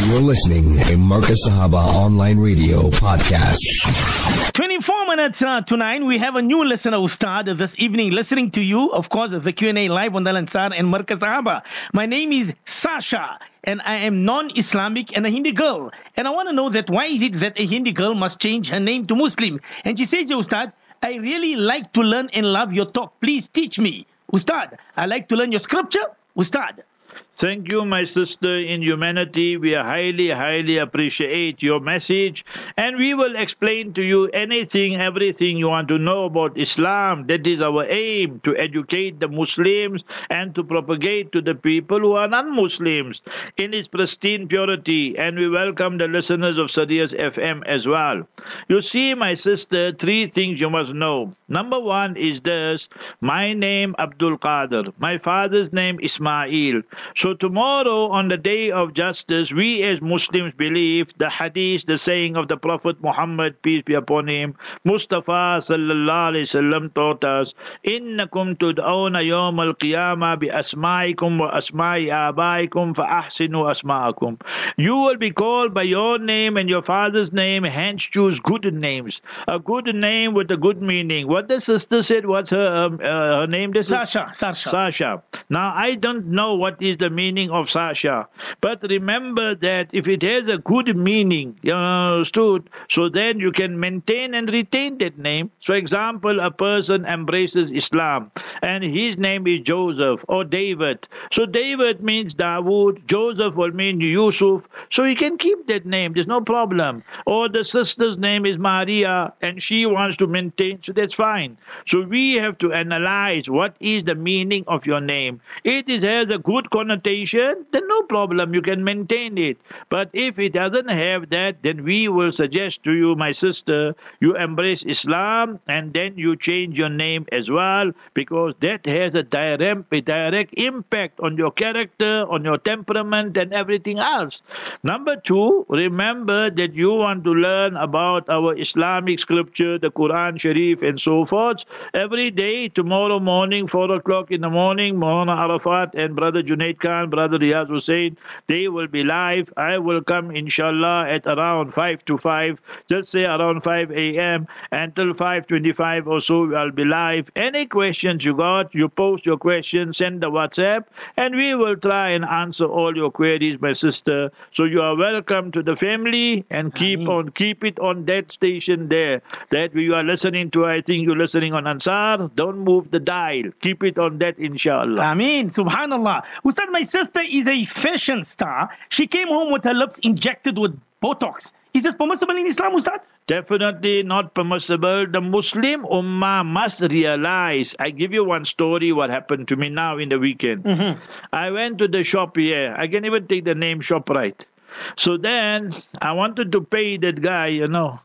You're listening to Marcus Sahaba Online Radio Podcast. 24 minutes to 9. We have a new listener who started this evening listening to you. Of course, the Q&A live on Al Ansar and Marcus Sahaba. My name is Sasha, and I am non-Islamic and a Hindi girl. And I want to know that why is it that a Hindi girl must change her name to Muslim? And she says, Ustad, I really like to learn and love your talk. Please teach me. Ustad, I like to learn your scripture. Ustad. Thank you, my sister in humanity. We highly, highly appreciate your message. And we will explain to you anything, everything you want to know about Islam. That is our aim, to educate the Muslims and to propagate to the people who are non-Muslims in its pristine purity. And we welcome the listeners of Sirius FM as well. You see, my sister, three things you must know. Number one is this: my name Abdul Qadir. My father's name Ismail. So tomorrow, on the day of justice, we as Muslims believe the hadith, the saying of the Prophet Muhammad, peace be upon him, Mustafa sallallahu alayhi wasallam taught us, Innakum tud'awna yawm al-qiyamah bi asma'ikum wa asma'i abaikum fa ahsinu asma'akum. You will be called by your name and your father's name, hence choose good names. A good name with a good meaning. What the sister said, what's her name? Sasha. Now, I don't know what is the meaning of Sasha. But remember that if it has a good meaning, you understood, so then you can maintain and retain that name. For example, a person embraces Islam and his name is Joseph or David. So David means Dawood, Joseph will mean Yusuf. So he can keep that name, there's no problem. Or the sister's name is Maria and she wants to maintain, so that's fine. So we have to analyze what is the meaning of your name. It has a good connotation, then no problem, you can maintain it. But if it doesn't have that, then we will suggest to you, my sister, you embrace Islam and then you change your name as well, because that has a direct impact on your character, on your temperament and everything else. Number two, remember that you want to learn about our Islamic scripture, the Quran Sharif and so forth. Every day, tomorrow morning, 4 o'clock in the morning, Maulana Arafat and Brother Junaid Khan, Brother Riyaz Hussain, they will be live. I will come, inshallah, at around 5 to 5, just say around 5 a.m. until 5:25 or so, I'll be live. Any questions you got, you post your questions, send the WhatsApp, and we will try and answer all your queries, my sister. So you are welcome to the family, and keep it on that station there that you are listening to. I think you're listening on Ansar. Don't move the dial. Keep it on that, inshallah. Ameen. Subhanallah. Ustad, my sister is a fashion star. She came home with her lips injected with Botox. Is this permissible in Islam, Ustad? Definitely not permissible. The Muslim Ummah must realize. I give you one story what happened to me now in the weekend. I went to the shop here. I can even take the name ShopRite. So then I wanted to pay that guy,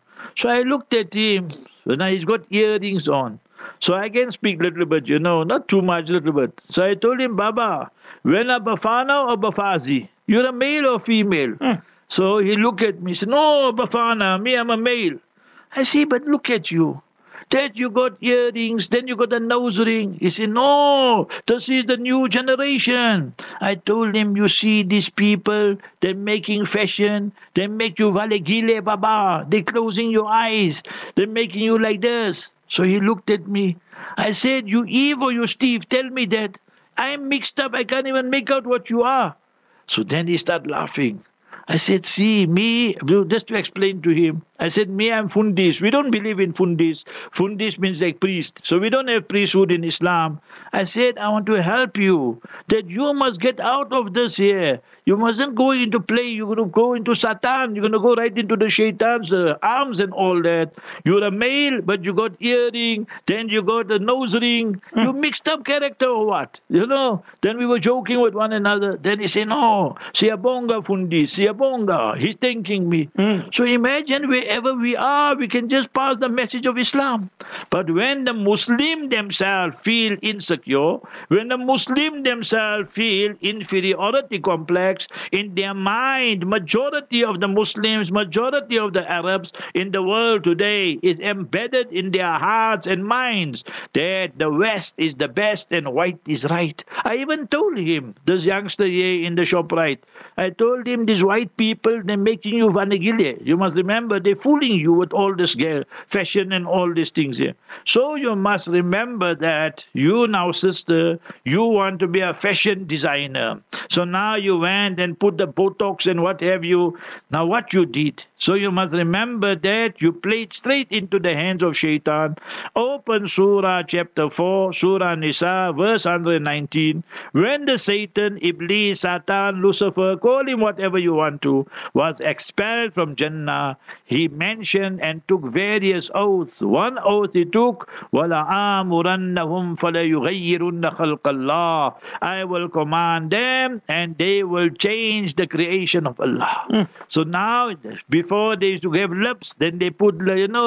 So I looked at him. So now he's got earrings on. So I can speak a little bit, not too much, little bit. So I told him, Baba, when a Bafana or Bafazi? You're a male or female? So he looked at me, said, no, Bafana, me, I'm a male. I say, but look at you. That you got earrings, then you got a nose ring. He said, no, this is the new generation. I told him, you see these people, they're making fashion. They make you valegile, Baba. They're closing your eyes. They're making you like this. So he looked at me. I said, you Eve or you Steve, tell me that. I'm mixed up. I can't even make out what you are. So then he started laughing. I said, see, me, just to explain to him, I said, me, I'm Fundis. We don't believe in Fundis. Fundis means like priest. So we don't have priesthood in Islam. I said, I want to help you, that you must get out of this here. You mustn't go into play. You're going to go into Satan. You're going to go right into the shaitan's arms and all that. You're a male, but you got earring. Then you got a nose ring. You mixed up character or what? Then we were joking with one another. Then he said, no, Siyabonga Fundis, Siyabonga. He's thanking me. So imagine wherever we are, we can just pass the message of Islam. But when the Muslim themselves feel insecure, when the Muslim themselves feel inferiority complex in their mind, majority of the Muslims, majority of the Arabs in the world today is embedded in their hearts and minds that the West is the best and white is right. I even told him, this youngster here in the shop right, I told him these white make people, they're making you vanagile. You must remember, they're fooling you with all this fashion and all these things here. So you must remember that you now, sister, you want to be a fashion designer. So now you went and put the Botox and what have you. Now what you did. So you must remember that you played straight into the hands of Shaitan. Open Surah chapter 4, Surah Nisa, verse 119. When the Satan, Iblis, Satan, Lucifer, call him whatever you want to, was expelled from Jannah, he mentioned and took various oaths. One oath he took, وَلَآمُرَنَّهُمْ فَلَيُغَيِّرُنَّ خَلْقَ اللَّهِ, I will command them and they will change the creation of Allah. So now, before they used to have lips, then they put,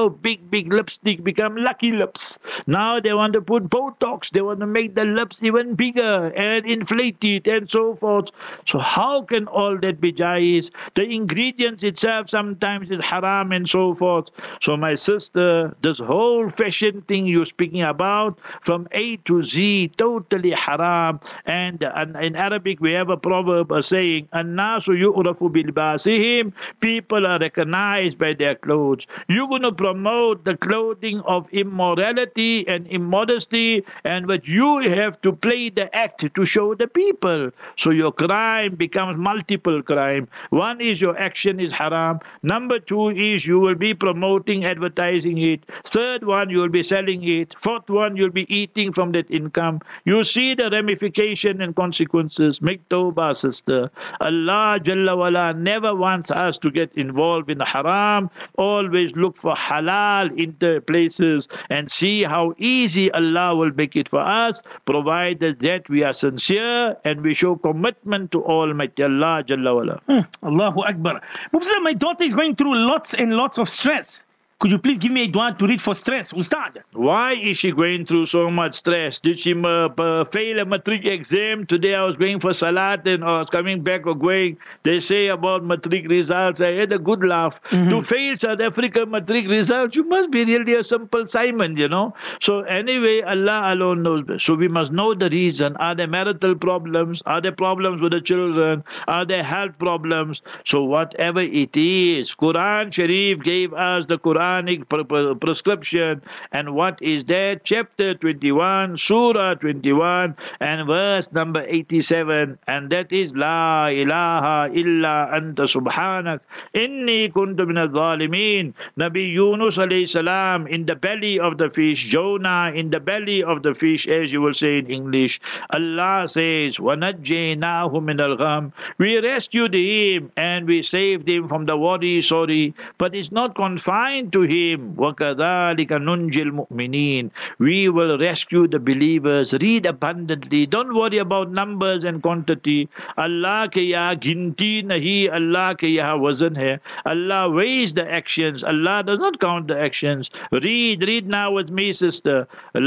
big lipstick, become lucky lips. Now they want to put Botox, they want to make the lips even bigger and inflate it and so forth. So how can all that be jais? The ingredients itself sometimes is haram and so forth. So my sister, this whole fashion thing you're speaking about, from A to Z, totally haram. And in Arabic we have a proverb, a saying, "An-nasu yu'rafu bilbasihim," people are recognized by their clothes. You're going to promote the clothing of immorality and immodesty, and what you have to play the act to show the people. So your crime becomes multiple crime. One is your action is haram. Number two is you will be promoting, advertising it. Third one, you will be selling it. Fourth one, you'll be eating from that income. You see the ramification and consequences. Make tawbah, sister. Allah Jalla wala never wants us to get involved in the haram. Always look for halal in the places and see how easy Allah will make it for us, provided that we are sincere and we show commitment to Almighty Allah Jalla wala. Allahu Akbar. Mufti, my daughter is going through lots and lots of stress. Could you please give me a dua to read for stress, Ustad? Why is she going through so much stress? Did she fail a matric exam? Today I was going for Salat and I was coming back or going. They say about matric results. I had a good laugh. To fail South Africa matric results, you must be really a simple Simon, So anyway, Allah alone knows best. So we must know the reason. Are there marital problems? Are there problems with the children? Are there health problems? So whatever it is, Quran Sharif gave us the Quranic prescription. And what is that? Chapter 21, Surah 21, and verse number 87. And that is, La ilaha illa anta subhanak inni kuntu min al-zalimin. Nabi Yunus alayhi salam in the belly of the fish, Jonah in the belly of the fish, as you will say in English. Allah says, وَنَجَّيْنَاهُ مِنَ الْغَمِّ. We rescued him and we saved him from the worry, sorry. But it's not confined to him. وَكَذَلِكَ نُنْجِ الْمُؤْمِنِينَ. We will rescue the believers. Read abundantly. Don't worry about numbers and quantity. Allah ke yahan ginti nahi, Allah ke yahan wazan hai. Allah weighs the actions. Allah does not count the actions. Read now with me, sister.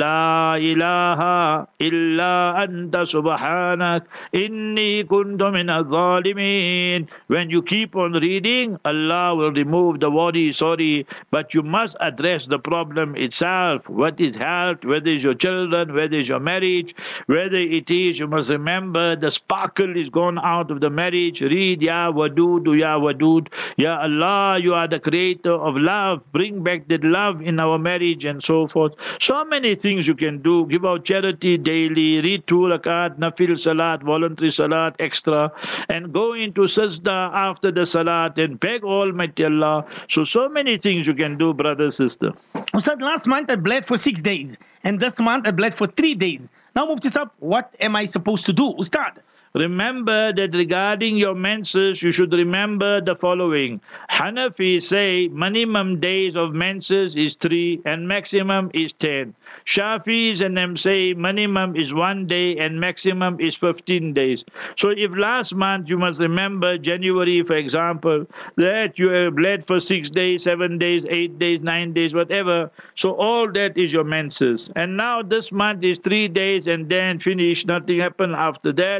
La ilaha illa anta subhanak inni kuntu min al-zalimin. When you keep on reading, Allah will remove the worry, sorry. But you must address the problem itself. What is health? Whether it's your children, whether it's your marriage, whether it is, you must remember the sparkle is gone out of the marriage. Read, Ya Wadud, Ya Wadud. Ya Allah, you are the creator of love. Bring back that love in our marriage and so forth. So many things you can do. Give out charity daily. Read 2 rakat, nafil salat, voluntary salat, extra. And go into sajda after the salat and beg Almighty Allah. So many things you can do, brother, sister. Ustad, last month I bled for 6 days. And this month I bled for 3 days. Now, Mufti Sahib, what am I supposed to do, Ustad? Remember that regarding your menses, you should remember the following. Hanafi say minimum days of menses is 3 and maximum is 10. Shafis and them say minimum is 1 day and maximum is 15 days. So if last month, you must remember January, for example, that you have bled for 6 days, 7 days, 8 days, 9 days, whatever. So all that is your menses. And now this month is 3 days and then finish. Nothing happened after that.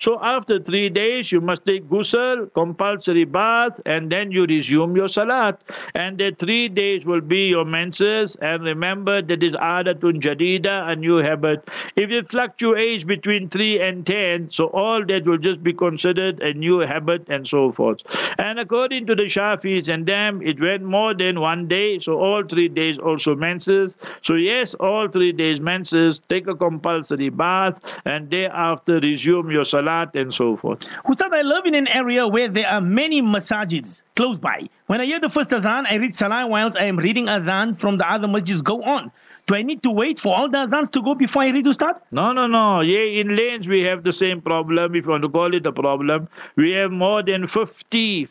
So after 3 days, you must take ghusl, compulsory bath, and then you resume your salat. And the 3 days will be your menses. And remember, that is adatun jadida, a new habit. If it fluctuates between 3 and 10, so all that will just be considered a new habit and so forth. And according to the Shafis and them, it went more than 1 day, so all 3 days also menses. So yes, all 3 days menses, take a compulsory bath, and thereafter resume your salat and so forth. Ustad, I live in an area where there are many masajids close by. When I hear the first azan, I read salah whilst I am reading azan from the other masjids go on. Do I need to wait for all the azans to go before I read, Ustad? No. Yeah, in lanes we have the same problem, if you want to call it a problem. We have more than 50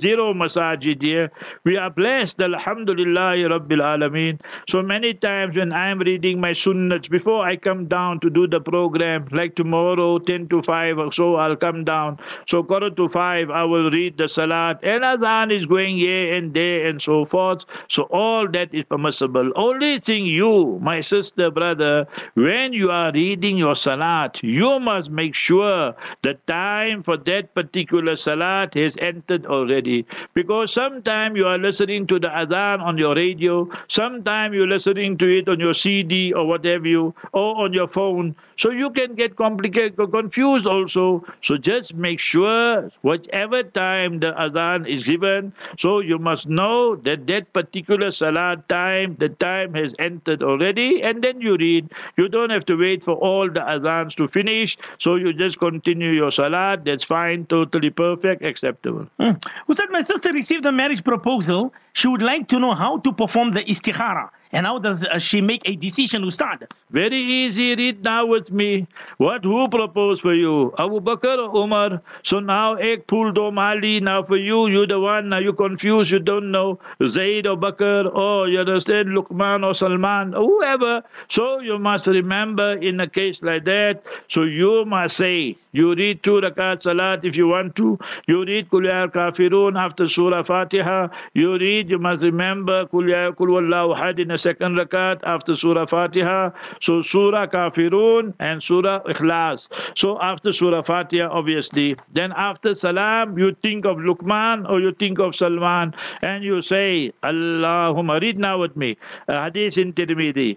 masajid here. We are blessed, alhamdulillah, Rabbil Alameen. So many times when I am reading my sunnats, before I come down to do the program, like tomorrow, 10 to 5 or so, I'll come down. So 4:45, I will read the salat. And azan is going here and there and so forth. So all that is permissible. Only thing you, my sister, brother, when you are reading your salat, you must make sure the time for that particular salat has entered already. Because sometimes you are listening to the adhan on your radio, sometimes you're listening to it on your CD or whatever or on your phone. So you can get complicated, confused also. So just make sure whatever time the adhan is given, so you must know that that particular salat time, the time has entered already, and then you read. You don't have to wait for all the adhans to finish, so you just continue your salat. That's fine, totally perfect, acceptable. Ustad, my sister received a marriage proposal. She would like to know how to perform the istikhara. And how does she make a decision, Ustad? Very easy. Read now with me. Who proposed for you? Abu Bakr or Umar? So now, ek pool do mali. Now for you, you're the one. Now you're confused. You don't know. Zayd or Bakr, or you understand, Luqman or Salman, or whoever. So you must remember in a case like that. So you must say, you read 2 rakat salat if you want to. You read Qul Ya Kafirun after Surah Fatiha. You must remember Qul Wallahu Ahad in a second rakat after Surah Fatiha. So Surah Kafirun and Surah Ikhlas. So after Surah Fatiha, obviously. Then after Salam, you think of Luqman or you think of Salman, and you say, Allahumma, read now with me. Hadith in Tirmidhi.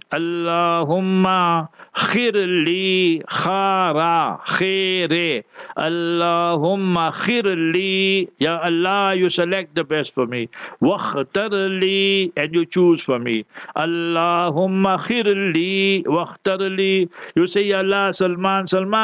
Allahumma khirli khara khaire. Allahumma khirli. Ya Allah, you select the best for me. Wakhtarli, and you choose for me. Allahumma khirli wakhtarli. You say, Ya Allah, Salman,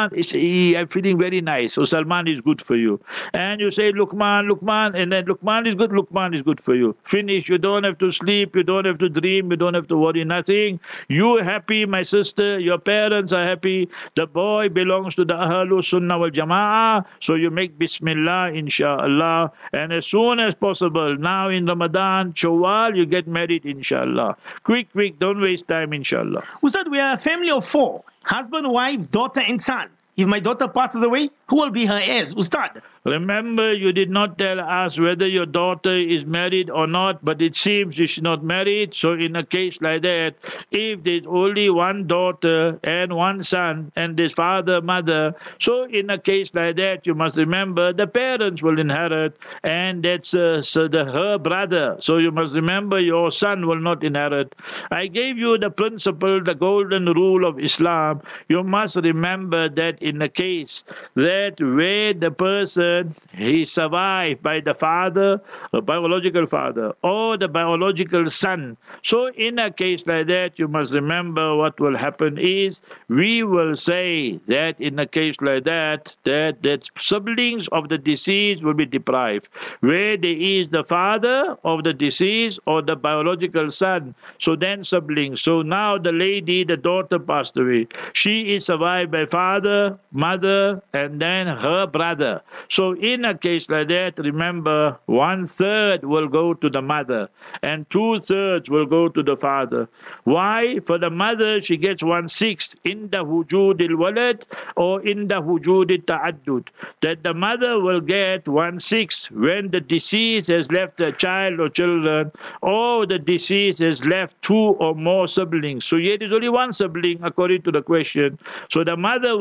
I'm feeling very nice. So Salman is good for you. And you say, Luqman, and then Luqman is good for you. Finish. You don't have to sleep. You don't have to dream. You don't have to worry nothing. You happy, my sister. Your parents are happy. The boy belongs to the Ahlul Sunnah wal Jama'ah. So you make Bismillah, inshallah. And as soon as possible, now in Ramadan, Shawwal, you get married, inshallah. Quick, don't waste time, inshallah. Ustad, we are a family of 4. Husband, wife, daughter, and son. If my daughter passes away, who will be her heirs, Ustad? Remember, you did not tell us whether your daughter is married or not, but it seems she's not married. So in a case like that, if there's only one daughter and one son, and there's father, mother, so in a case like that, you must remember the parents will inherit, and that's her brother. So you must remember your son will not inherit. I gave you the principle, the golden rule of Islam. You must remember that in a case that where the person he survived by the father, a biological father, or the biological son. So in a case like that, you must remember what will happen is we will say that in a case like that siblings of the deceased will be deprived. Where there is the father of the deceased or the biological son, so then siblings. So now the lady, the daughter passed away. She is survived by father, mother, and then her brother. So in a case like that, remember, 1/3 will go to the mother and 2/3 will go to the father. Why? For the mother, she gets 1/6 in the wujud al-walad or in the wujud al-ta'addud. That the mother will get 1/6 when the deceased has left a child or children, or the deceased has left 2 or more siblings. So yet is only one sibling according to the question. So the mother will inherit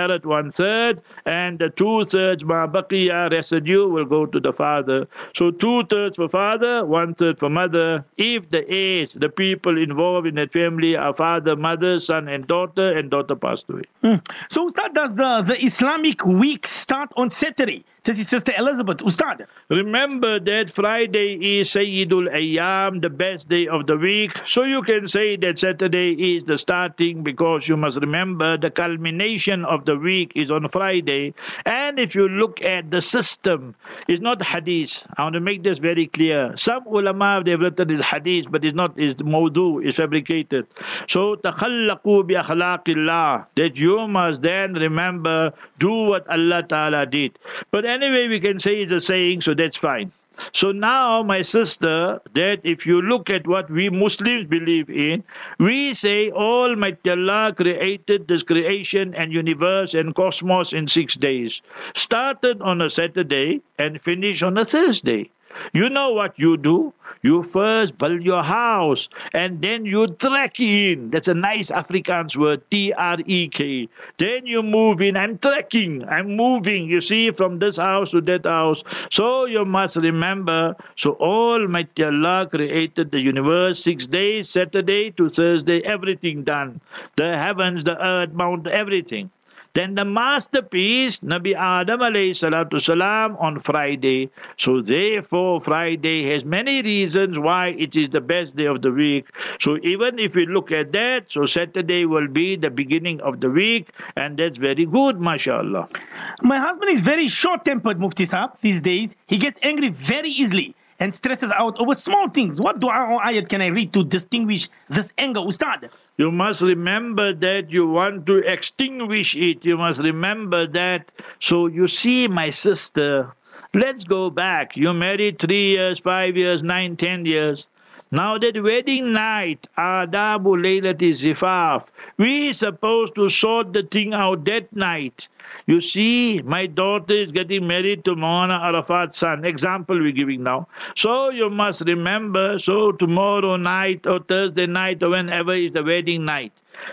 inherit 1/3, and the 2/3 ma baqiya residue will go to the father. So 2/3 for father, 1/3 for mother. If the heirs, the people involved in that family are father, mother, son, and daughter passed away. So, Ustad, does the Islamic week start on Saturday? Says his sister Elizabeth. Ustad. Remember that Friday is Sayyidul Ayyam, the best day of the week. So you can say that Saturday is the starting, because you must remember the culmination of the week is on Friday. And if you look at the system, it's not hadith. I want to make this very clear. Some ulama, they've written is hadith, but it's not, it's mawdu, it's fabricated. So, takhallaqu bi akhlaqillah, that you must then remember, do what Allah Ta'ala did. But anyway, we can say it's a saying, so that's fine. So now, my sister, that if you look at what we Muslims believe in, we say Almighty Allah created this creation and universe and cosmos in 6 days. Started on a Saturday and finished on a Thursday. You know what you do? You first build your house and then you trek in. That's a nice Afrikaans word, T-R-E-K. Then you move in. I'm trekking. I'm moving, you see, from this house to that house. So you must remember, so Almighty Allah created the universe 6 days, Saturday to Thursday, everything done. The heavens, the earth, mount, everything. Then the masterpiece, Nabi Adam alayhi salatu salam, on Friday. So therefore, Friday has many reasons why it is the best day of the week. So even if we look at that, so Saturday will be the beginning of the week, and that's very good, mashallah. My husband is very short-tempered, Mufti Saab, these days. He gets angry very easily and stresses out over small things. What dua or ayat can I read to distinguish this anger, Ustad? You must remember that you want to extinguish it. You must remember that. So you see, my sister, let's go back. You married 3 years, 5 years, 9, 10 years. Now that wedding night, Adabu Laylati Zifaf, we supposed to sort the thing out that night. You see, my daughter is getting married to Maulana Arafat's son. Example we're giving now. So you must remember, so tomorrow night or Thursday night or whenever is the wedding night.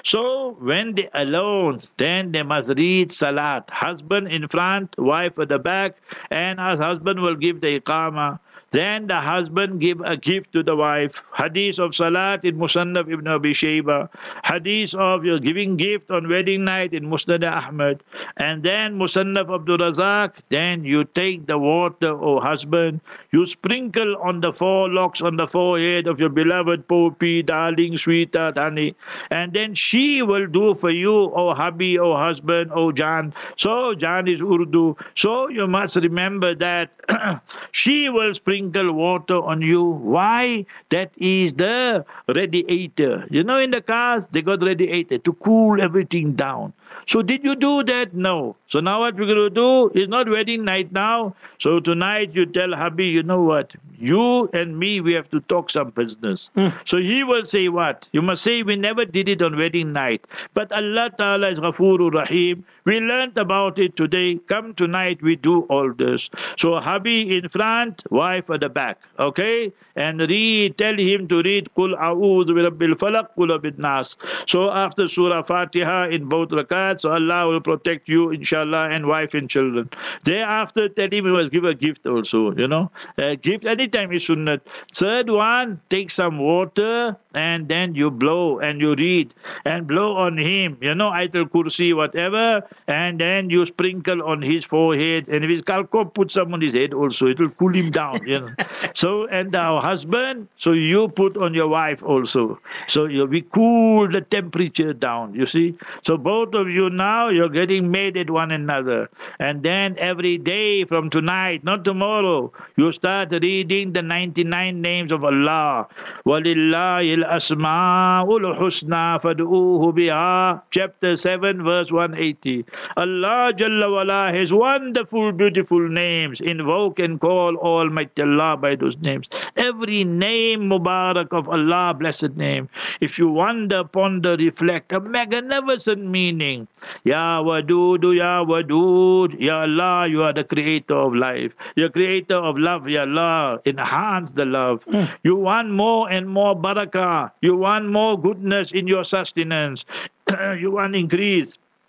So when they're alone, then they must read Salat. Husband in front, wife at the back, and her husband will give the Iqamah. Then the husband give a gift to the wife. Hadith of Salat in Musannaf Ibn Abi Shayba. Hadith of your giving gift on wedding night in Musnad Ahmad. And then Musannaf Abdul Razak. Then you take the water, O husband. You sprinkle on the 4 locks on the forehead of your beloved Popi, darling, sweetheart, honey. And then she will do for you, O hubby, O husband, O Jan. So Jan is Urdu. So you must remember that she will sprinkle water on you. Why? That is the radiator. You know, in the cars, they got radiator to cool everything down. So did you do that? No. So now what we're going to do is not wedding night now. So tonight you tell hubby, you know what? You and me, we have to talk some business. So he will say what? You must say, we never did it on wedding night. But Allah Ta'ala is Ghafurur Rahim. We learned about it today. Come tonight, we do all this. So hubby in front, wife at the back. Okay? And tell him to read Qul A'udhu bi Rabbil Falaq, Qul Abid Nas. So after Surah Fatiha in both rakats, so Allah will protect you, inshallah, and wife and children. Thereafter, tell him he must give a gift also, you know. Gift anytime is sunnat. Third one, take some water and then you blow and you read and blow on him, you know, Ayatul Kursi, whatever, and then you sprinkle on his forehead, and if his kalkop, put some on his head also, it will cool him down, you know. So, and our husband, so you put on your wife also. So we cool the temperature down, you see. So both of you now, you're getting mad at one another. And then every day from tonight, not tomorrow, you start reading the 99 names of Allah. وَلِلَّهِ الْأَسْمَاءُ الْحُسْنَى فَادْعُوهُ بِهَا. Chapter 7, verse 180. Allah Jalla Wala has wonderful, beautiful names. Invoke and call Almighty Allah by those names. Every name Mubarak of Allah, blessed name. If you wonder, ponder, reflect, a magnificent meaning. Ya Wadudu, Ya Wadud, Ya Allah, you are the creator of life. You're creator of love, Ya Allah. Enhance the love. You want more and more barakah. You want more goodness in your sustenance. You want increase.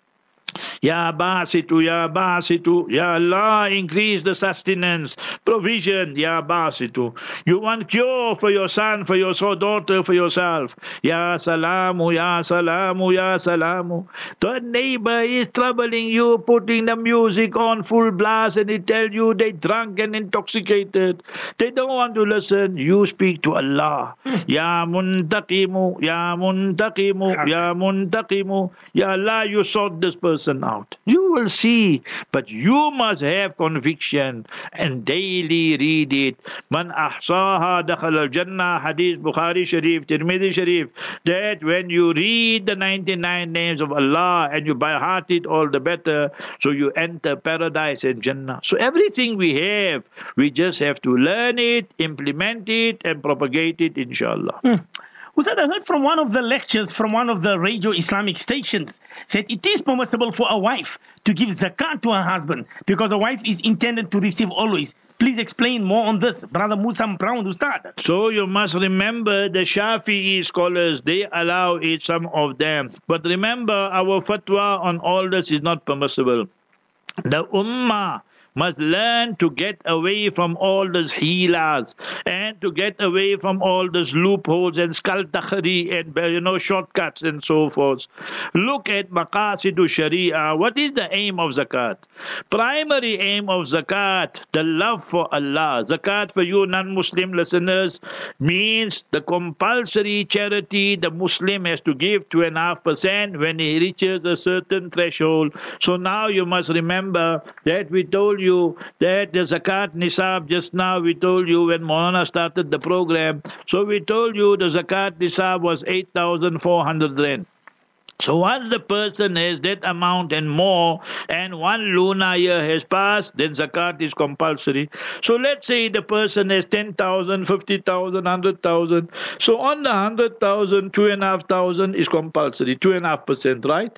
Ya Basitu, Ya Basitu, Ya Allah, increase the sustenance, provision, Ya Basitu. You want cure for your son, for your daughter, for yourself. Ya Salamu, Ya Salamu, Ya Salamu. The neighbor is troubling you, putting the music on full blast, and he tell you they drunk and intoxicated. They don't want to listen. You speak to Allah. Ya Muntaqimu, Ya Muntaqimu, Ya Muntaqimu. Ya Allah, you sort this person out. You will see, but you must have conviction and daily read it. Man ahsaha dakhal al-jannah, hadith Bukhari Sharif, Tirmidhi Sharif, that when you read the 99 names of Allah and you by heart it, all the better, so you enter paradise and Jannah. So everything we have, we just have to learn it, implement it, and propagate it, inshallah. Ustad, I heard from one of the lectures from one of the radio Islamic stations that it is permissible for a wife to give zakat to her husband because a wife is intended to receive always. Please explain more on this, Brother Musa Brown, Ustad. So you must remember the Shafi'i scholars, they allow it, some of them. But remember, our fatwa on all this is not permissible. The Ummah must learn to get away from all those heelahs and to get away from all those loopholes and skullduggery and shortcuts and so forth. Look at Maqasidu Sharia. What is the aim of zakat? Primary aim of zakat, the love for Allah. Zakat for you non-Muslim listeners means the compulsory charity the Muslim has to give 2.5% when he reaches a certain threshold. So now you must remember that we told you that the zakat nisab, just now we told you when Maulana started the program, so we told you the zakat nisab was 8,400 rand. So once the person has that amount and more, and one lunar year has passed, then zakat is compulsory. So let's say the person has 10,000, 50,000, 100,000. So on the 100,000, 2,500 is compulsory, 2.5%, right?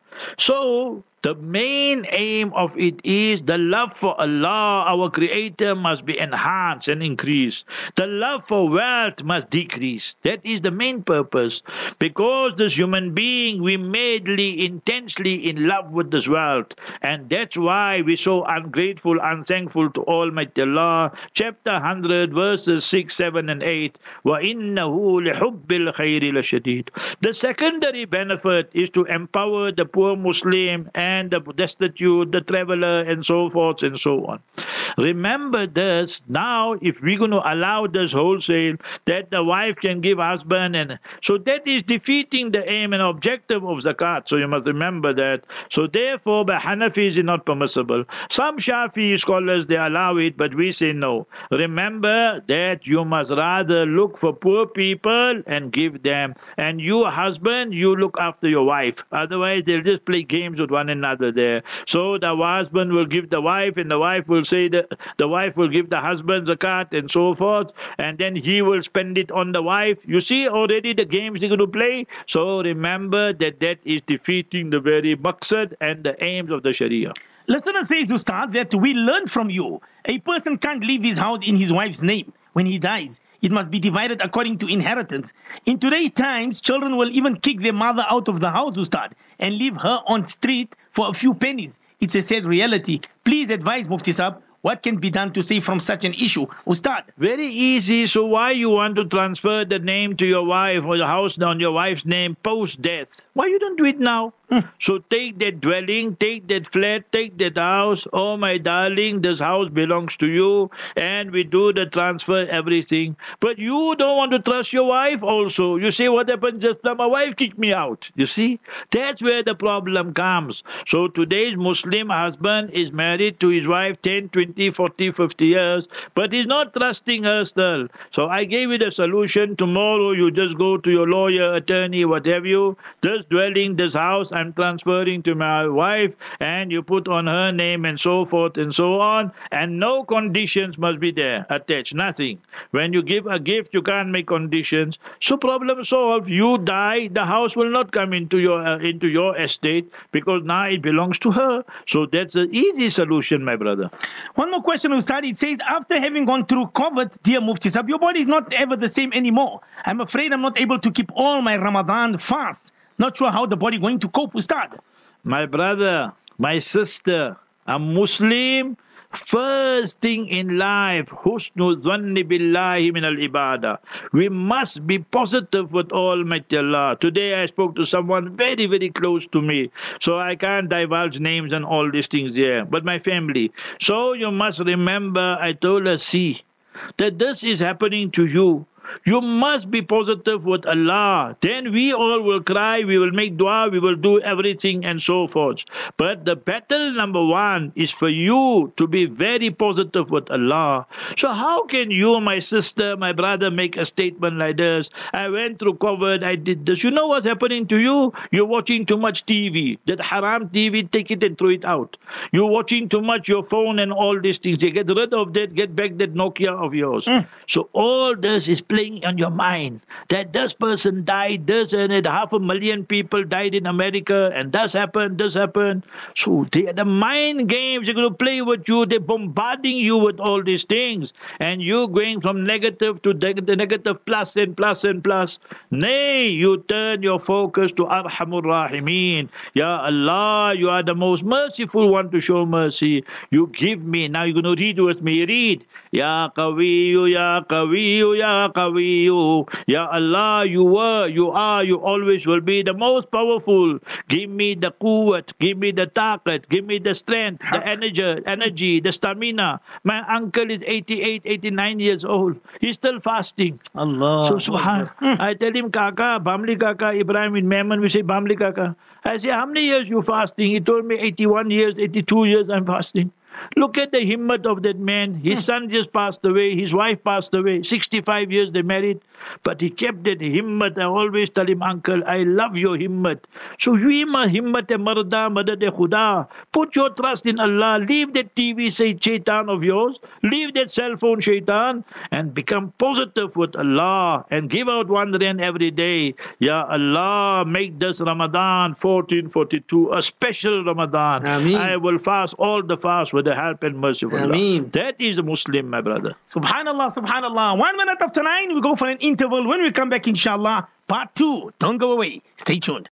So the main aim of it is the love for Allah, our Creator, must be enhanced and increased. The love for wealth must decrease. That is the main purpose. Because this human being, we madly, intensely in love with this wealth. And that's why we're so ungrateful, unthankful to Almighty Allah. Chapter 100, verses 6, 7, and 8. وَإِنَّهُ لِحُبِّ الْخَيْرِ لَشَدِيدٌ. The secondary benefit is to empower the poor Muslim and the destitute, the traveler, and so forth and so on. Remember this. Now, if we're going to allow this wholesale, that the wife can give husband, and so that is defeating the aim and objective of zakat. So you must remember that. So therefore, by Hanafis, it's not permissible. Some Shafi scholars, they allow it, but we say no. Remember that you must rather look for poor people and give them. And you, husband, you look after your wife. Otherwise, they'll just play games with one another there. So the husband will give the wife, and the wife will say the wife will give the husband zakat and so forth, and then he will spend it on the wife. You see already the games they're going to play. So remember that is defeating the very maqsad and the aims of the Sharia. Listener says to start that we learn from you. A person can't leave his house in his wife's name when he dies. It must be divided according to inheritance. In today's times, children will even kick their mother out of the house, Ustad, and leave her on street for a few pennies. It's a sad reality. Please advise Mufti Sahab, what can be done to save from such an issue? Ustad. Very easy. So why you want to transfer the name to your wife or the house on your wife's name post-death? Why you don't do it now? So take that dwelling, take that flat, take that house. Oh, my darling, this house belongs to you. And we do the transfer, everything. But you don't want to trust your wife also. You say, what happened just now? My wife kicked me out. You see? That's where the problem comes. So today's Muslim husband is married to his wife 10, 20, 40, 50 years. But he's not trusting her still. So I gave you the solution. Tomorrow you just go to your lawyer, attorney, what have you. This dwelling, this house, I'm transferring to my wife, and you put on her name and so forth and so on, and no conditions must be there attached, nothing. When you give a gift, you can't make conditions. So problem solved. You die, the house will not come into your estate because now it belongs to her. So that's an easy solution, my brother. One more question, Ustad. It says, after having gone through COVID, dear Mufti Sahab, your body is not ever the same anymore. I'm afraid I'm not able to keep all my Ramadan fasts. Not sure how the body going to cope, Ustad. My brother, my sister, a Muslim, first thing in life, husnul dhanni billahi min al-ibadah. We must be positive with Almighty Allah. Today I spoke to someone very, very close to me, so I can't divulge names and all these things here, but my family. So you must remember, I told her, see, that this is happening to you. You must be positive with Allah. Then we all will cry, we will make dua, we will do everything and so forth. But the battle number one is for you to be very positive with Allah. So how can you, my sister, my brother, make a statement like this? I went through COVID, I did this. You know what's happening to you? You're watching too much TV. That haram TV, take it and throw it out. You're watching too much your phone and all these things. You get rid of that, get back that Nokia of yours. So all this is playing on your mind, that this person died, this and it, 500,000 people died in America, and this happened. So the mind games are going to play with you. They're bombarding you with all these things, and you're going from negative to the negative, plus and plus and plus. Nay, you turn your focus to Arhamur Rahimeen. Ya Allah, you are the most merciful one to show mercy. You give me. Now you're going to read with me. Read. Ya Qawiyu, Ya Qawiyu, Ya Qawiyu. Ya Allah, you were, you are, you always will be the most powerful. Give me the quwwat, give me the taqat, give me the strength, the energy, the stamina. My uncle is 88, 89 years old. He's still fasting. Allah. So subhan. I tell him, Kaka, Bamli Kaka, Ibrahim in Mehman, we say Bamli Kaka. I say, how many years you fasting? He told me 81 years, 82 years I'm fasting. Look at the himmat of that man. His son just passed away. His wife passed away. 65 years they married. But he kept that himmat. I always tell him, uncle, I love your himmat. So we ma himmat e marda madad e khuda. Put your trust in Allah. Leave that TV shaitan of yours. Leave that cell phone shaitan. And become positive with Allah. And give out 1 rand every day. Ya Allah, make this Ramadan 1442 a special Ramadan. Ameen. I will fast all the fast with the help and mercy of Allah. Ameen. That is a Muslim, my brother. Subhanallah, subhanallah. 1 minute after 9, we go for an interval. When we come back, inshallah, part 2. Don't go away. Stay tuned.